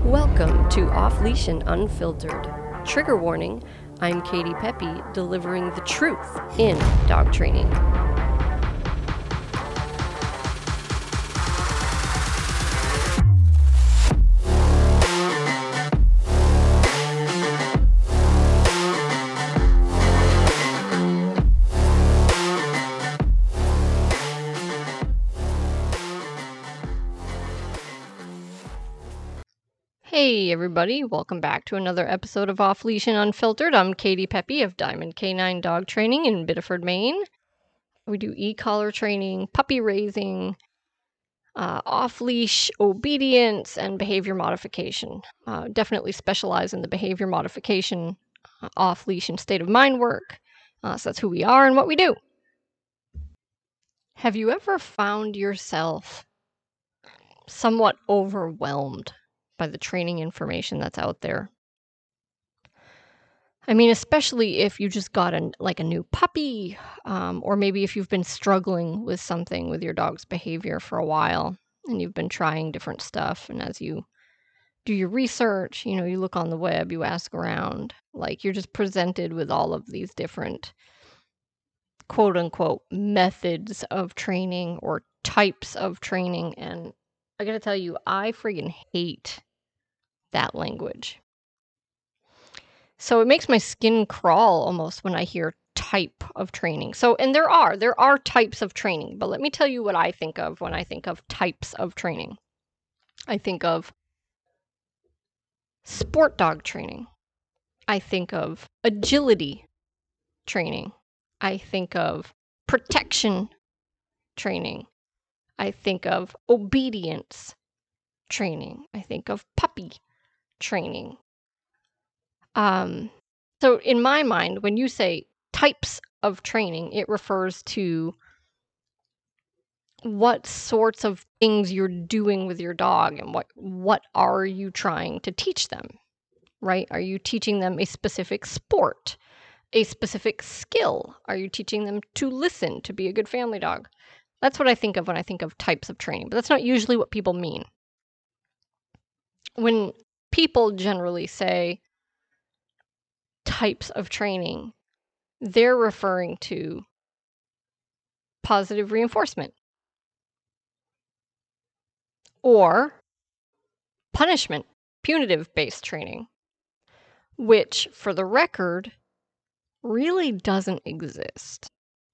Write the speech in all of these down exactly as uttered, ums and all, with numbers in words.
Welcome to Off Leash and Unfiltered. Trigger warning, I'm Katie Pepe, delivering the truth in dog training. Hey everybody, welcome back to another episode of Off Leash and Unfiltered. I'm Katie Pepe of Diamond K nine Dog Training in Biddeford, Maine. We do e-collar training, puppy raising, uh, off-leash obedience, and behavior modification. Uh, definitely specialize in the behavior modification, uh, off-leash and state of mind work. Uh, so that's who we are and what we do. Have you ever found yourself somewhat overwhelmed by the training information that's out there? I mean, especially if you just got an like a new puppy, um, or maybe if you've been struggling with something with your dog's behavior for a while and you've been trying different stuff. And as you do your research, you know, you look on the web, you ask around, like you're just presented with all of these different quote unquote methods of training or types of training. And I gotta tell you, I friggin' hate that language. So it makes my skin crawl almost when I hear type of training. So, and there are, there are types of training, but let me tell you what I think of when I think of types of training. I think of sport dog training. I think of agility training. I think of protection training. I think of obedience training. I think of puppy training. Um, so in my mind, when you say types of training, it refers to what sorts of things you're doing with your dog and what what are you trying to teach them, right? Are you teaching them a specific sport, a specific skill? Are you teaching them to listen, to be a good family dog? That's what I think of when I think of types of training, but that's not usually what people mean. When people generally say types of training, they're referring to positive reinforcement or punishment, punitive-based training, which, for the record, really doesn't exist.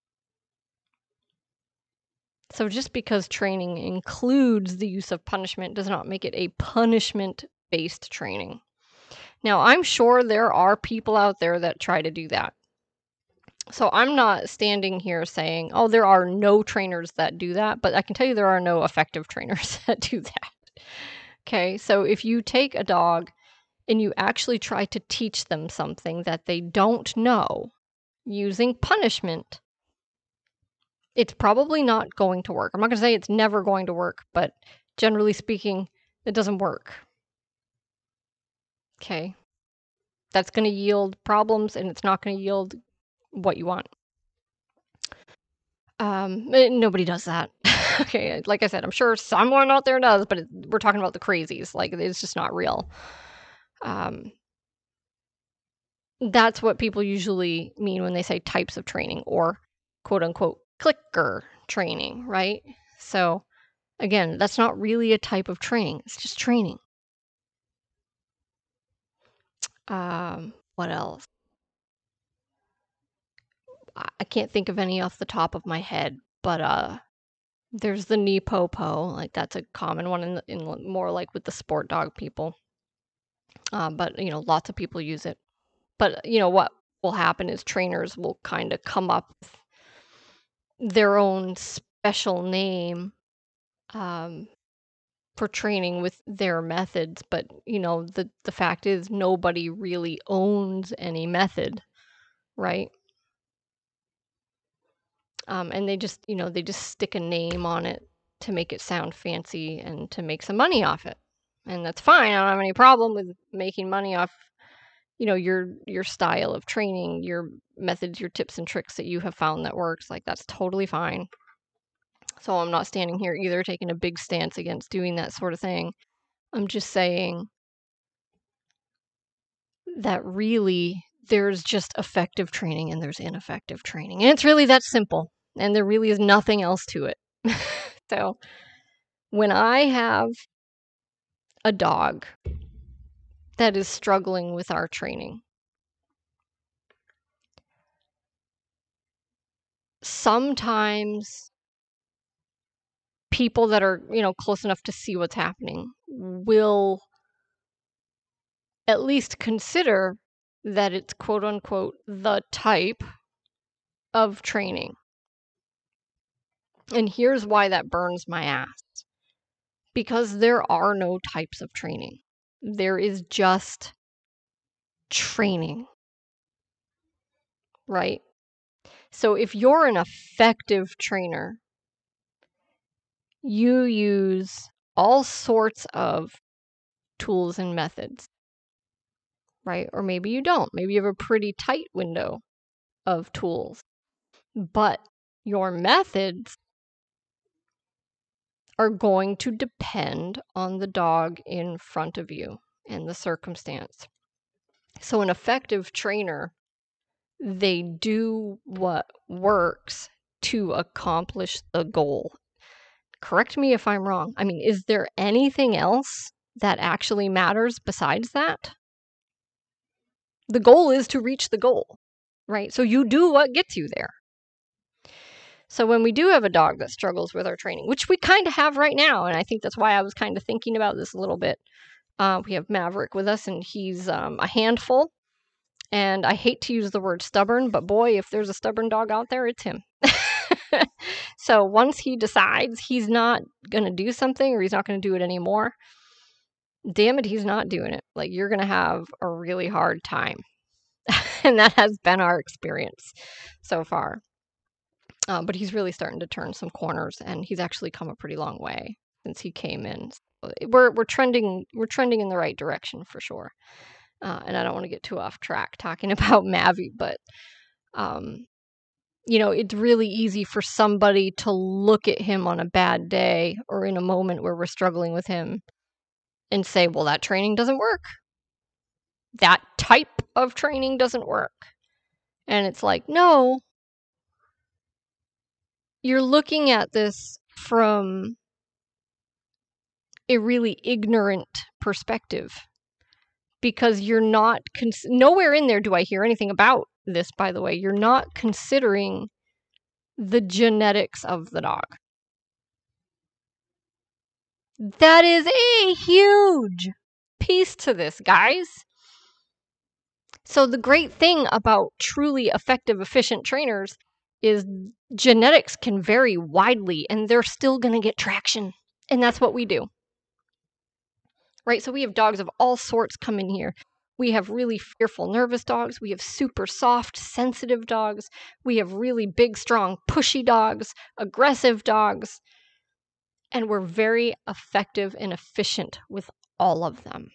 So just because training includes the use of punishment does not make it a punishment-based training. Now, I'm sure there are people out there that try to do that. So I'm not standing here saying, oh, there are no trainers that do that, but I can tell you there are no effective trainers that do that. Okay, so if you take a dog and you actually try to teach them something that they don't know using punishment, it's probably not going to work. I'm not going to say it's never going to work, but generally speaking, it doesn't work. Okay, that's going to yield problems and it's not going to yield what you want. Um, nobody does that. Okay, like I said, I'm sure someone out there does, but it, we're talking about the crazies. Like, it's just not real. Um, that's what people usually mean when they say types of training or quote unquote clicker training, right? So again, that's not really a type of training. It's just training. Um, what else? I can't think of any off the top of my head, but uh, there's the knee popo. Like that's a common one in, the, in more like with the sport dog people. Uh, but you know, lots of people use it. But you know what will happen is trainers will kind of come up with their own special name um, for training with their methods. But you know, the the fact is nobody really owns any method, right? Um, and they just, you know, they just stick a name on it to make it sound fancy and to make some money off it. And that's fine. I don't have any problem with making money off, you know, your your style of training, your methods, your tips and tricks that you have found that works. Like that's totally fine. So I'm not standing here either taking a big stance against doing that sort of thing. I'm just saying that really there's just effective training and there's ineffective training. And it's really that simple. And there really is nothing else to it. So when I have a dog that is struggling with our training, sometimes people that are, you know, close enough to see what's happening will at least consider that it's quote unquote the type of training. And here's why that burns my ass. Because there are no types of training. There is just training. Right? So if you're an effective trainer, you use all sorts of tools and methods. Right? Or maybe you don't. Maybe you have a pretty tight window of tools. But your methods are going to depend on the dog in front of you and the circumstance. So an effective trainer, they do what works to accomplish the goal. Correct me if I'm wrong. I mean, is there anything else that actually matters besides that? The goal is to reach the goal, right? So you do what gets you there. So when we do have a dog that struggles with our training, which we kind of have right now, and I think that's why I was kind of thinking about this a little bit. Uh, we have Maverick with us, and he's um, a handful. And I hate to use the word stubborn, but boy, if there's a stubborn dog out there, it's him. So once he decides he's not going to do something or he's not going to do it anymore, damn it, he's not doing it. Like, you're going to have a really hard time. And that has been our experience so far. Uh, but he's really starting to turn some corners, and he's actually come a pretty long way since he came in. So we're we're trending we're trending in the right direction for sure. Uh, and I don't want to get too off track talking about Mavi, but um, you know, it's really easy for somebody to look at him on a bad day or in a moment where we're struggling with him and say, well, that training doesn't work. That type of training doesn't work. And it's like, no, you're looking at this from a really ignorant perspective, because you're not, cons- nowhere in there do I hear anything about this, by the way. You're not considering the genetics of the dog. That is a huge piece to this, guys. So the great thing about truly effective, efficient trainers is genetics can vary widely, and they're still going to get traction. And that's what we do. Right? So we have dogs of all sorts come in here. We have really fearful, nervous dogs. We have super soft, sensitive dogs. We have really big, strong, pushy dogs, aggressive dogs. And we're very effective and efficient with all of them.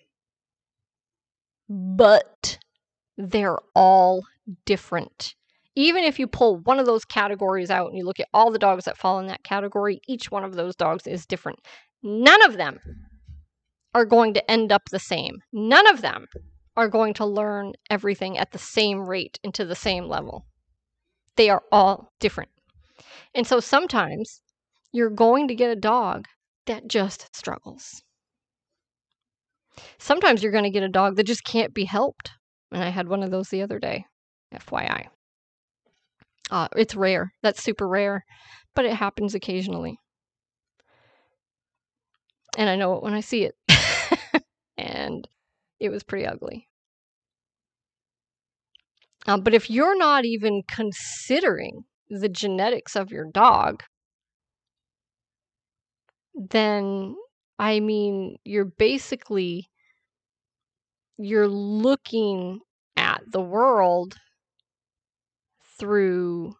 But they're all different. Even if you pull one of those categories out and you look at all the dogs that fall in that category, each one of those dogs is different. None of them are going to end up the same. None of them are going to learn everything at the same rate and to the same level. They are all different. And so sometimes you're going to get a dog that just struggles. Sometimes you're going to get a dog that just can't be helped. And I had one of those the other day, F Y I. Uh, it's rare. That's super rare. But it happens occasionally. And I know it when I see it. And it was pretty ugly. Uh, but if you're not even considering the genetics of your dog, then, I mean, you're basically, you're looking at the world through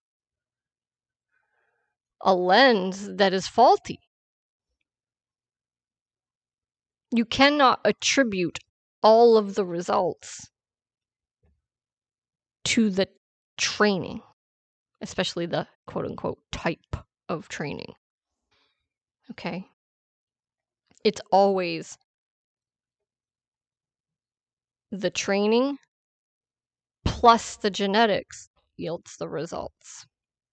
a lens that is faulty. You cannot attribute all of the results to the training, especially the quote-unquote type of training. Okay? It's always the training plus the genetics yields the results.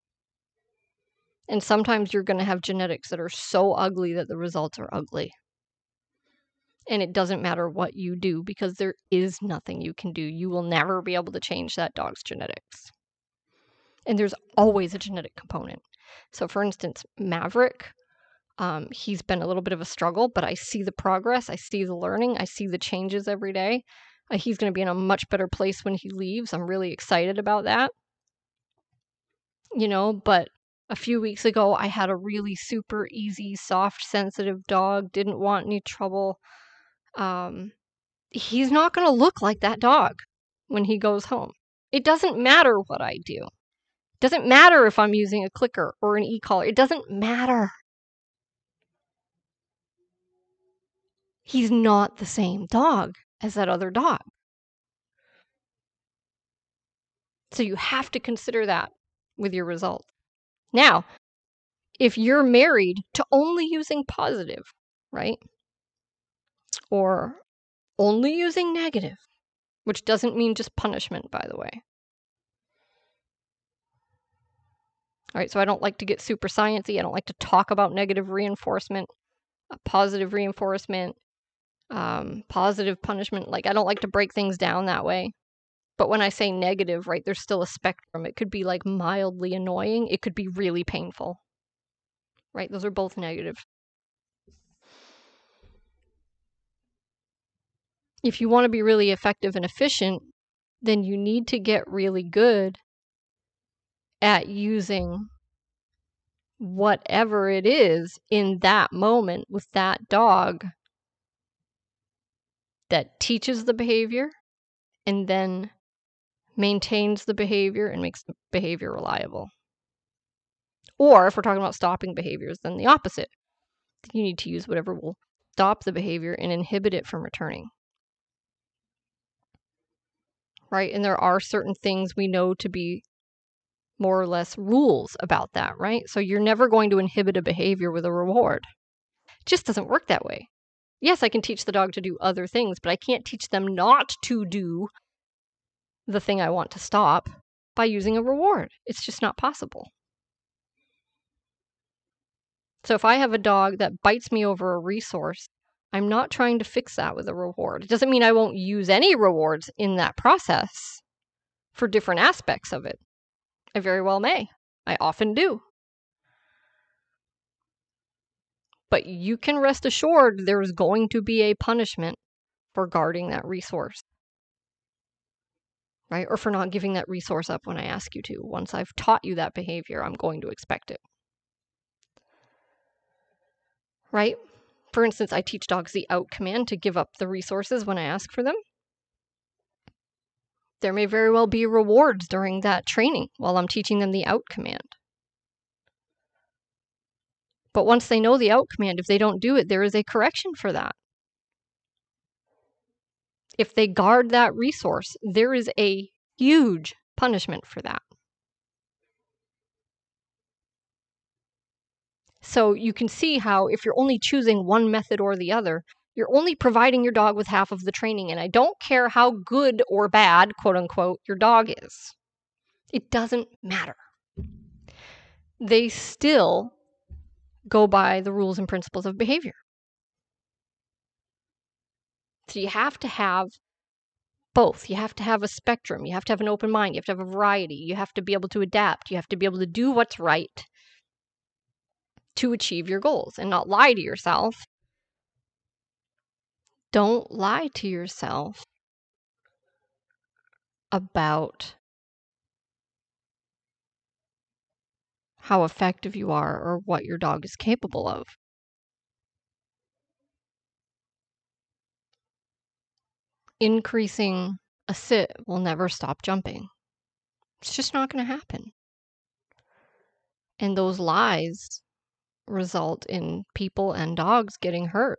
And sometimes you're going to have genetics that are so ugly that the results are ugly. And it doesn't matter what you do because there is nothing you can do. You will never be able to change that dog's genetics. And there's always a genetic component. So for instance, Maverick, um, he's been a little bit of a struggle, but I see the progress. I see the learning. I see the changes every day. Uh, he's going to be in a much better place when he leaves. I'm really excited about that. You know, but a few weeks ago, I had a really super easy, soft, sensitive dog, didn't want any trouble. Um, he's not going to look like that dog when he goes home. It doesn't matter what I do. It doesn't matter if I'm using a clicker or an e-collar. It doesn't matter. He's not the same dog as that other dog. So you have to consider that with your results. Now, if you're married to only using positive, right? Or only using negative, which doesn't mean just punishment, by the way. All right, so I don't like to get super sciencey. I don't like to talk about negative reinforcement, uh, positive reinforcement, um, positive punishment. Like, I don't like to break things down that way. But when I say negative, right, there's still a spectrum. It could be like mildly annoying. It could be really painful, right? Those are both negative. If you want to be really effective and efficient, then you need to get really good at using whatever it is in that moment with that dog that teaches the behavior and then maintains the behavior and makes the behavior reliable. Or if we're talking about stopping behaviors, then the opposite. You need to use whatever will stop the behavior and inhibit it from returning. Right? And there are certain things we know to be more or less rules about that, right? So you're never going to inhibit a behavior with a reward. It just doesn't work that way. Yes, I can teach the dog to do other things, but I can't teach them not to do the thing I want to stop by using a reward. It's just not possible. So if I have a dog that bites me over a resource, I'm not trying to fix that with a reward. It doesn't mean I won't use any rewards in that process for different aspects of it. I very well may. I often do. But you can rest assured there's going to be a punishment for guarding that resource. Right? Or for not giving that resource up when I ask you to. Once I've taught you that behavior, I'm going to expect it. Right? For instance, I teach dogs the out command to give up the resources when I ask for them. There may very well be rewards during that training while I'm teaching them the out command. But once they know the out command, if they don't do it, there is a correction for that. If they guard that resource, there is a huge punishment for that. So you can see how if you're only choosing one method or the other, you're only providing your dog with half of the training. And I don't care how good or bad, quote unquote, your dog is. It doesn't matter. They still go by the rules and principles of behavior. So you have to have both. You have to have a spectrum. You have to have an open mind. You have to have a variety. You have to be able to adapt. You have to be able to do what's right to achieve your goals and not lie to yourself. Don't lie to yourself about how effective you are or what your dog is capable of. Increasing a sit will never stop jumping. It's just not going to happen. And those lies result in people and dogs getting hurt.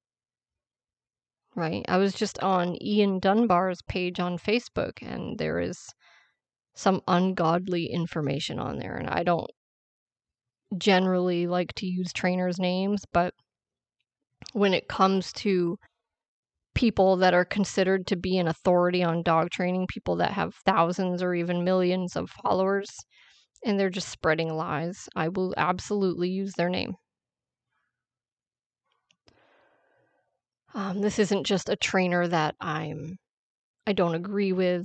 Right? I was just on Ian Dunbar's page on Facebook, and there is some ungodly information on there. And I don't generally like to use trainers' names, but when it comes to people that are considered to be an authority on dog training, people that have thousands or even millions of followers, and they're just spreading lies. I will absolutely use their name. Um, this isn't just a trainer that I'm, I don't agree with,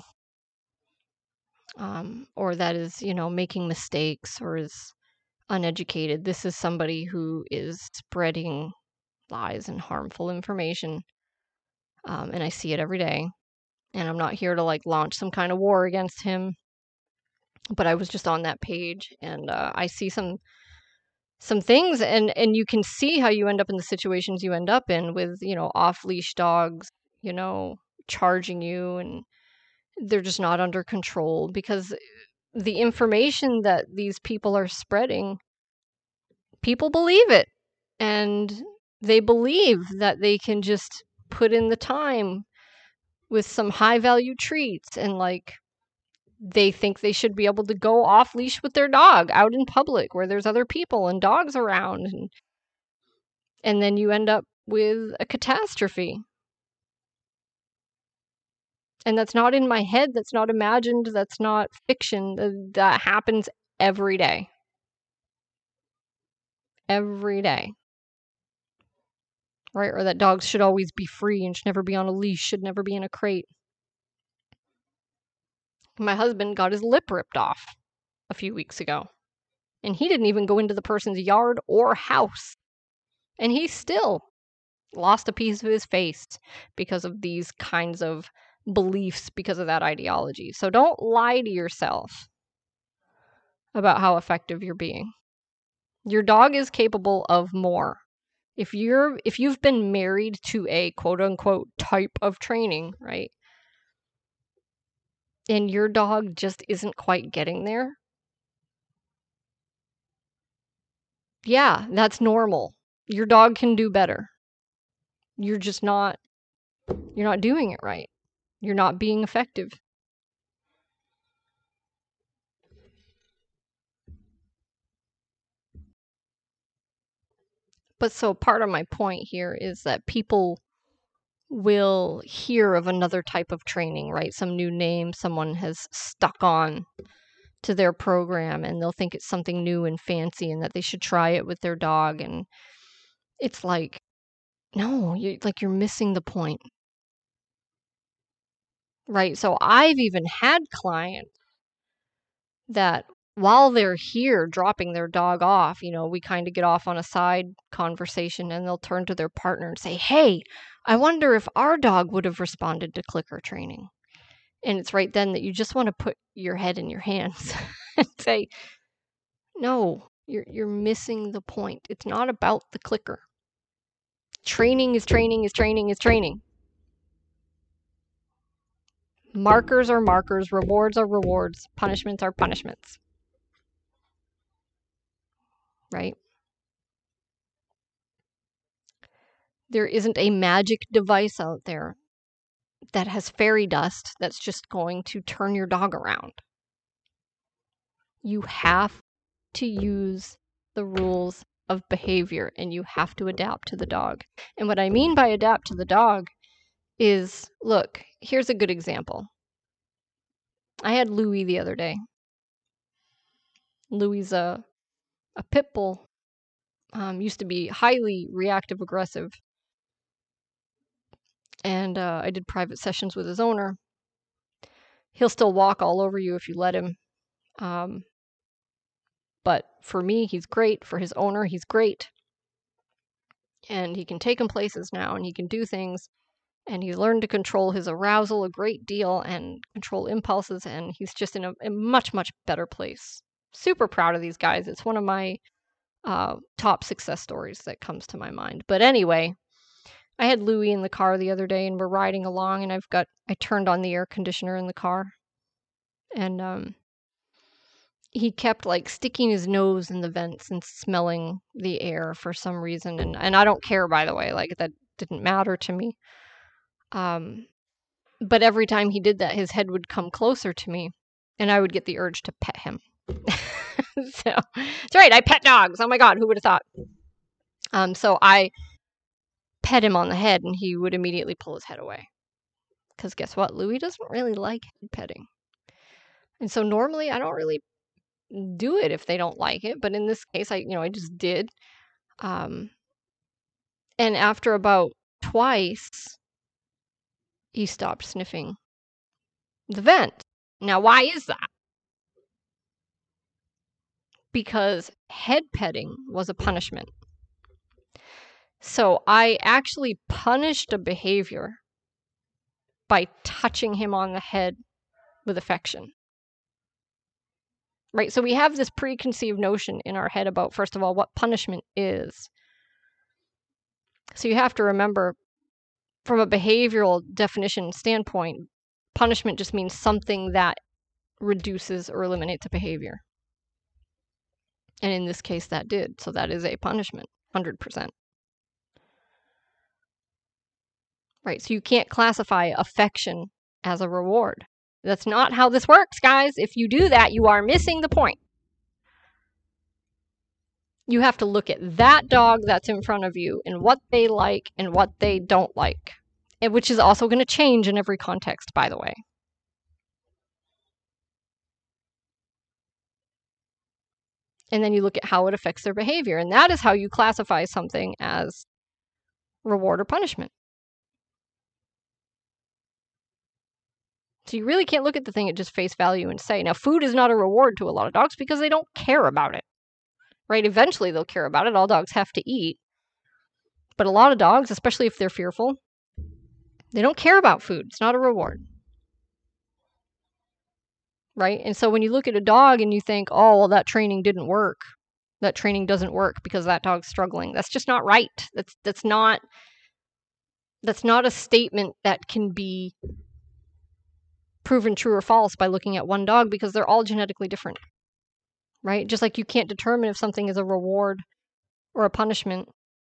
um, or that is, you know, making mistakes or is uneducated. This is somebody who is spreading lies and harmful information, um, and I see it every day. And I'm not here to like launch some kind of war against him, but I was just on that page, and uh, I see some some things, and and you can see how you end up in the situations you end up in with, you know, off leash dogs, you know, charging you, and they're just not under control because the information that these people are spreading, people believe it, and they believe that they can just put in the time with some high value treats, and like they think they should be able to go off leash with their dog out in public where there's other people and dogs around, and, and then you end up with a catastrophe. And that's not in my head, that's not imagined, that's not fiction. That, that happens every day. Every day. Right? Or that dogs should always be free and should never be on a leash, should never be in a crate. My husband got his lip ripped off a few weeks ago, and he didn't even go into the person's yard or house. And he still lost a piece of his face because of these kinds of beliefs, because of that ideology. So don't lie to yourself about how effective you're being. Your dog is capable of more. If you're if you've been married to a quote unquote type of training, right? And your dog just isn't quite getting there. Yeah, that's normal. Your dog can do better. You're just not you're not doing it right. You're not being effective. But so part of my point here is that people will hear of another type of training, right? Some new name someone has stuck on to their program, and they'll think it's something new and fancy and that they should try it with their dog. And it's like, no, you like you're missing the point. Right? So I've even had clients that while they're here dropping their dog off, you know, we kind of get off on a side conversation, and they'll turn to their partner and say, "Hey, I wonder if our dog would have responded to clicker training." And it's right then that you just want to put your head in your hands and say, "No, you're you're missing the point. It's not about the clicker. Training is training is training is training. Markers are markers, rewards are rewards, punishments are punishments." Right? There isn't a magic device out there that has fairy dust that's just going to turn your dog around. You have to use the rules of behavior, and you have to adapt to the dog. And what I mean by adapt to the dog is, look, here's a good example. I had Louie the other day. Louie's a, a pit bull. Um, used to be highly reactive aggressive. And uh, I did private sessions with his owner. He'll still walk all over you if you let him. Um, but for me, he's great. For his owner, he's great. And he can take him places now, and he can do things. And he's learned to control his arousal a great deal and control impulses. And he's just in a, a much, much better place. Super proud of these guys. It's one of my uh, top success stories that comes to my mind. But anyway, I had Louie in the car the other day, and we're riding along, and I've got, I turned on the air conditioner in the car, and um, he kept like sticking his nose in the vents and smelling the air for some reason. And, and I don't care, by the way, like that didn't matter to me. Um, but every time he did that, his head would come closer to me, and I would get the urge to pet him. So that's right, I pet dogs. Oh my God, who would have thought? Um, so I pet him on the head and he would immediately pull his head away. Because guess what? Louis doesn't really like head petting. And so normally I don't really do it if they don't like it, but in this case I, you know, I just did. Um, and after about twice, he stopped sniffing the vent. Now, why is that? Because head petting was a punishment. So I actually punished a behavior by touching him on the head with affection. Right? So we have this preconceived notion in our head about, first of all, what punishment is. So you have to remember, from a behavioral definition standpoint, punishment just means something that reduces or eliminates a behavior. And in this case, that did. So that is a punishment, one hundred percent. Right? So you can't classify affection as a reward. That's not how this works, guys. If you do that, you are missing the point. You have to look at that dog that's in front of you and what they like and what they don't like, and which is also going to change in every context, by the way. And then you look at how it affects their behavior, and that is how you classify something as reward or punishment. So you really can't look at the thing at just face value and say, now food is not a reward to a lot of dogs because they don't care about it, right? Eventually they'll care about it. All dogs have to eat. But a lot of dogs, especially if they're fearful, they don't care about food. It's not a reward. Right? And so when you look at a dog and you think, oh, well, that training didn't work. That training doesn't work because that dog's struggling. That's just not right. That's that's not that's not a statement that can be proven true or false by looking at one dog, because they're all genetically different. Right? Just like you can't determine if something is a reward or a punishment.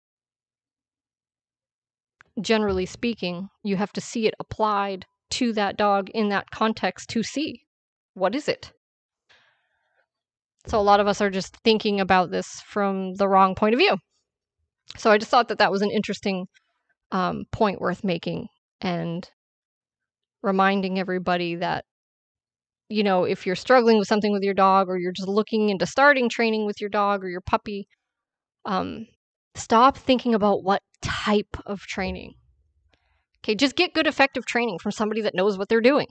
Generally speaking, you have to see it applied to that dog in that context to see, what is it? So a lot of us are just thinking about this from the wrong point of view. So I just thought that that was an interesting um, point worth making, and reminding everybody that, you know, if you're struggling with something with your dog, or you're just looking into starting training with your dog or your puppy, um, stop thinking about what type of training. Okay, just get good, effective training from somebody that knows what they're doing.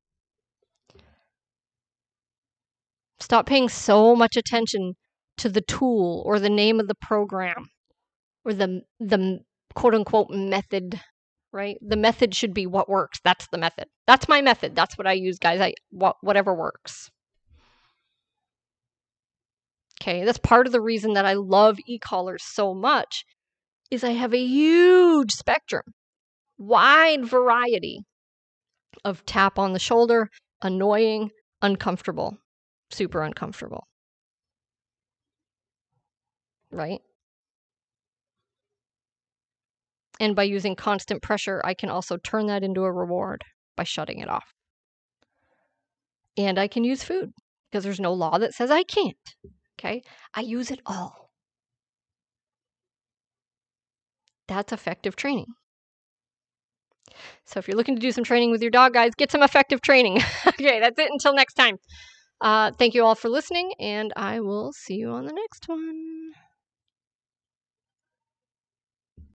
Stop paying so much attention to the tool or the name of the program or the the quote-unquote method, right? The method should be what works. That's the method. That's my method. That's what I use, guys. I what, whatever works. Okay, that's part of the reason that I love e-collars so much, is I have a huge spectrum, wide variety of tap on the shoulder, annoying, uncomfortable, super uncomfortable. Right? And by using constant pressure, I can also turn that into a reward by shutting it off. And I can use food, because there's no law that says I can't. Okay? I use it all. That's effective training. So if you're looking to do some training with your dog, guys, get some effective training. Okay, that's it. Until next time. Uh, thank you all for listening, and I will see you on the next one.